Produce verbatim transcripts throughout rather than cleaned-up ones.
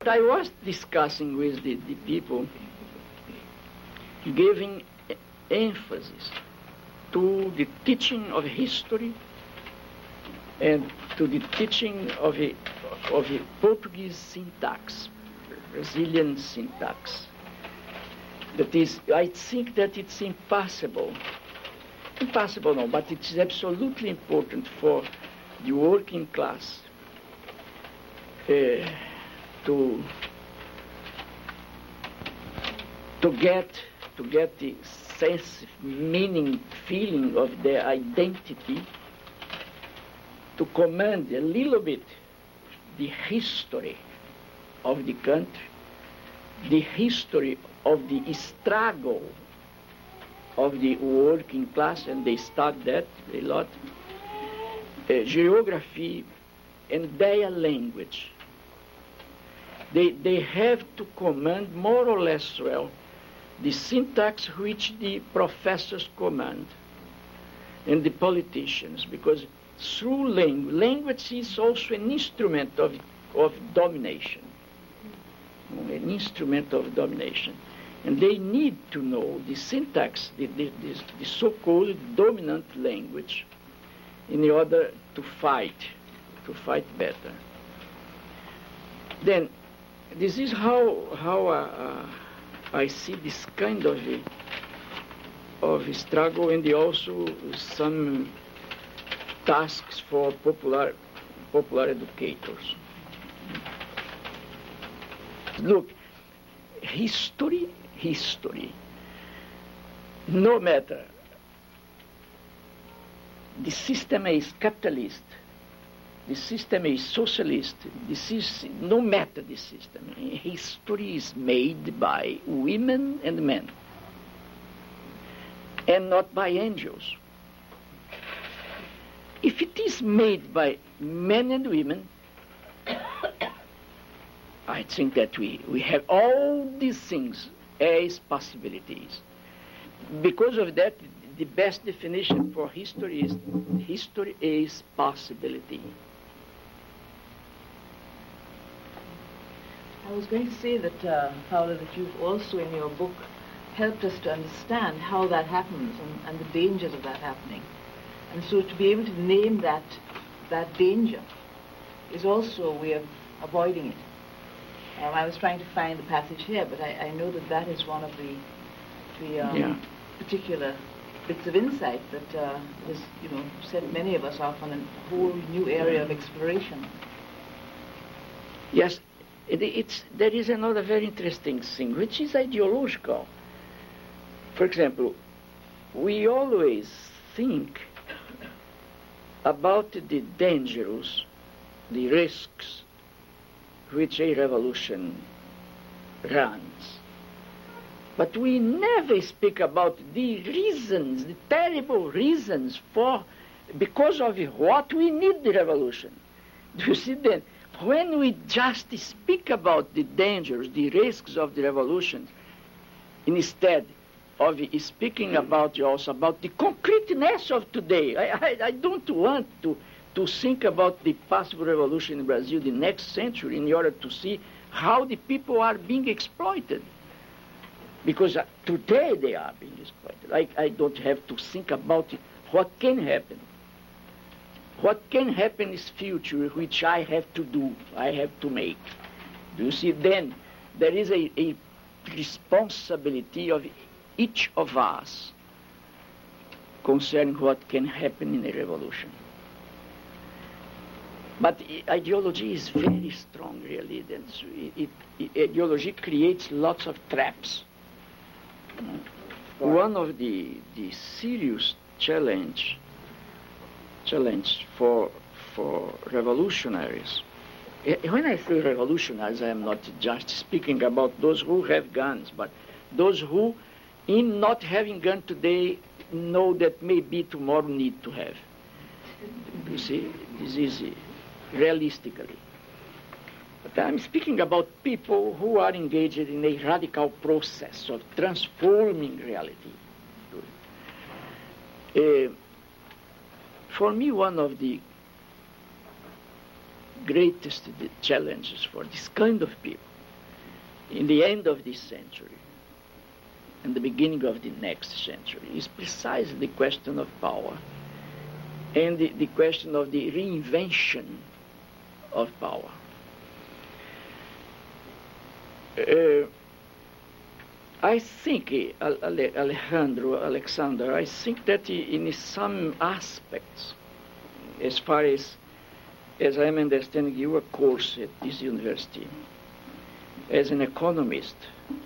But I was discussing with the, the people, giving emphasis to the teaching of history and to the teaching of a, of a Portuguese syntax, Brazilian syntax. That is, I think that it's impossible, impossible no, but it's absolutely important for the working class uh, to to get to get the sense, meaning, feeling of their identity, to command a little bit the history of the country, the history of the struggle of the working class, and they start that a lot, uh, geography, and their language. They, they have to command more or less well the syntax which the professors command and the politicians, because through language, language is also an instrument of, of domination, an instrument of domination. And they need to know the syntax, the, the, the, the so-called dominant language, in order to fight, to fight better. Then, this is how, how uh, uh, I see this kind of a, of a struggle, and also some tasks for popular, popular educators. Look, history, history, no matter the system is capitalist, the system is socialist, this is, no matter the system, history is made by women and men, and not by angels. If it is made by men and women, I think that we, we have all these things as possibilities. Because of that, the best definition for history is history is possibility. I was going to say that, uh, Paula, that you've also in your book helped us to understand how that happens and, and the dangers of that happening. And so to be able to name that, that danger is also a way of avoiding it. Um, I was trying to find the passage here, but I, I know that that is one of the, the um, yeah. particular bits of insight that uh, has, you know, set many of us off on a whole new area of exploration. Yes, it, it's, there is another very interesting thing, which is ideological. For example, we always think about the dangers, the risks which a revolution runs. But we never speak about the reasons, the terrible reasons for, because of what we need the revolution. Do you see then? When we just speak about the dangers, the risks of the revolution, instead of speaking about also about the concreteness of today, I, I, I don't want to, to think about the possible revolution in Brazil the next century in order to see how the people are being exploited. Because uh, today they are being exploited. I, I don't have to think about it. What can happen. What can happen is future, which I have to do, I have to make. Do you see? Then there is a, a responsibility of each of us concerning what can happen in a revolution. But ideology is very strong, really. It, it, it, ideology creates lots of traps. One of the, the serious challenge challenge for for revolutionaries. When I say revolutionaries, I am not just speaking about those who have guns, but those who, in not having gun today, know that maybe tomorrow need to have. You see, this is realistically. But I'm speaking about people who are engaged in a radical process of transforming reality. Uh, for me, one of the greatest challenges for this kind of people in the end of this century and the beginning of the next century is precisely the question of power and the, the question of the reinvention of power. Uh, I think, uh, Alejandro, Alexander, I think that in some aspects, as far as, as I'm understanding your course at this university, as an economist,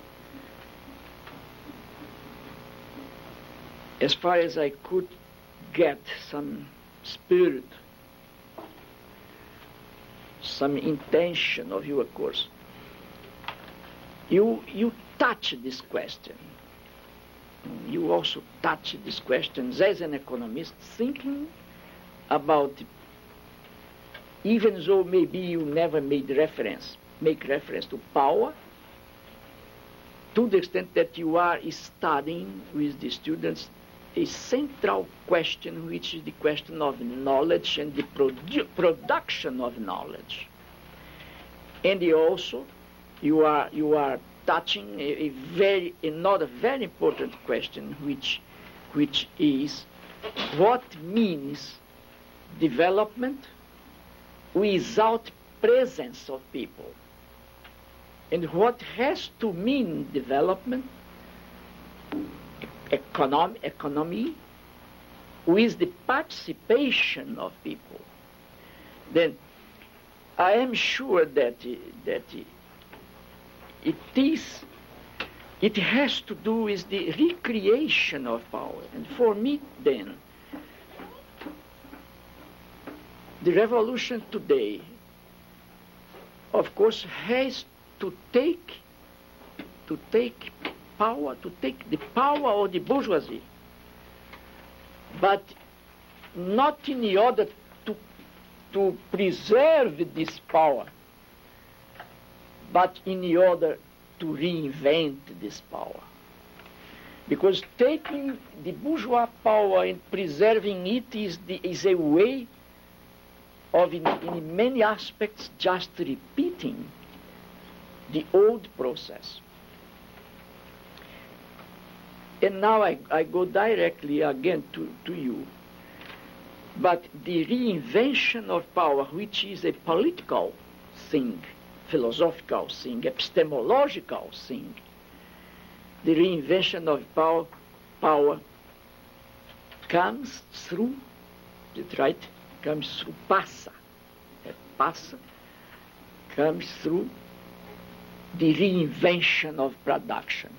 as far as I could get some spirit, some intention of your course, you you touch this question. You also touch these questions as an economist, thinking about, even though maybe you never made reference, make reference to power, to the extent that you are studying with the students a central question, which is the question of knowledge and the produ- production of knowledge. And you also, you are you are touching a, a very another very important question, which which is what means development without presence of people, and what has to mean development economy, economy with the participation of people. Then I am sure that that it is it has to do with the recreation of power. And for me then, the revolution today, of course, has to take to take power, to take the power of the bourgeoisie, but not in order to to preserve this power, but in order to reinvent this power. Because taking the bourgeois power and preserving it is, the, is a way of, in, in many aspects, just repeating the old process. And now I, I go directly again to, to you. But the reinvention of power, which is a political thing, philosophical thing, epistemological thing, the reinvention of power, power comes through, that's right, comes through, passa, é passa, comes through the reinvention of production.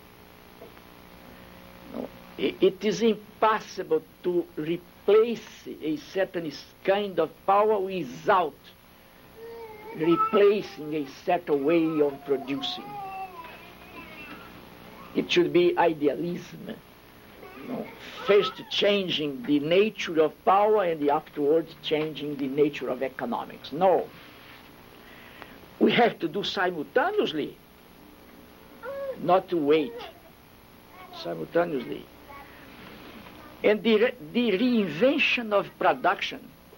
No, it, it is impossible to replace a certain kind of power without replacing a certain way of producing. It should be idealism. You know, first changing the nature of power and afterwards changing the nature of economics. No. We have to do simultaneously, not to wait. Simultaneously. And the, re- the reinvention of production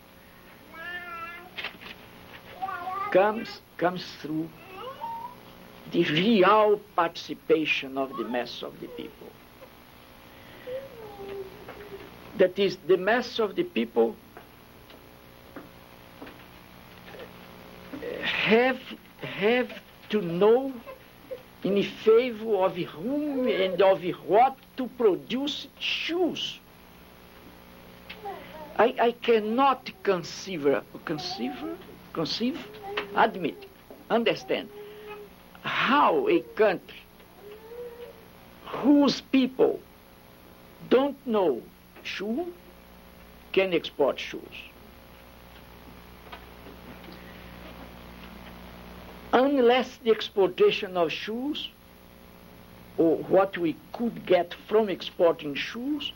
comes, comes through the real participation of the mass of the people. That is, the mass of the people have, have to know in favor of whom and of what to produce shoes. I, I cannot conceive, conceive, conceive, admit, understand how a country whose people don't know shoe can export shoes. Unless the exportation of shoes, or what we could get from exporting shoes,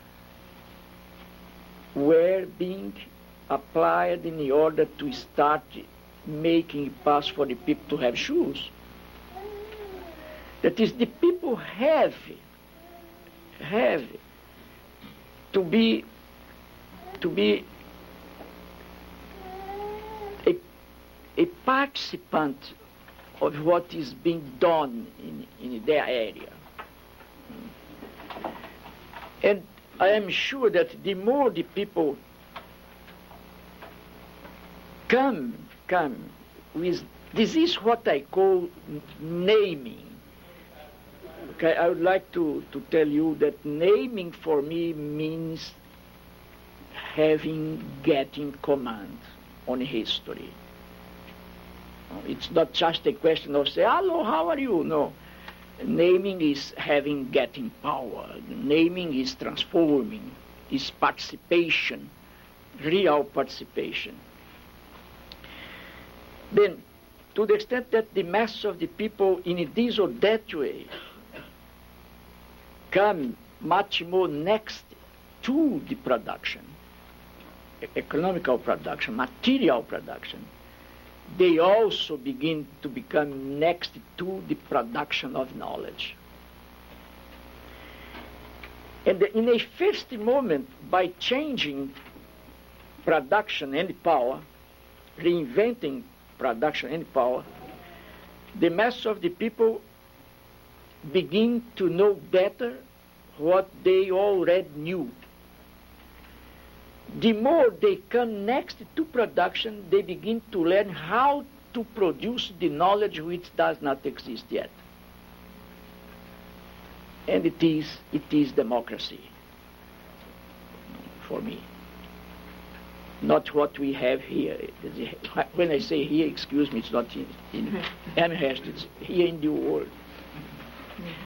were being applied in order to start making it pass for the people to have shoes. That is, the people have, have to be, to be a, a participant of what is being done in, in their area. And I am sure that the more the people come, come with, this is what I call naming. Okay, I would like to, to tell you that naming for me means having, getting command on history. It's not just a question of say, hello, how are you? No. Naming is having, getting power. Naming is transforming, is participation, real participation. Then, to the extent that the mass of the people in this or that way come much more next to the production, economical production, material production, they also begin to become next to the production of knowledge. And in a first moment, by changing production and power, reinventing production and power, the mass of the people begin to know better what they already knew. The more they come next to production, they begin to learn how to produce the knowledge which does not exist yet. And it is, it is democracy for me. Not what we have here. When I say here, excuse me, it's not in, in Amherst, it's here in the world.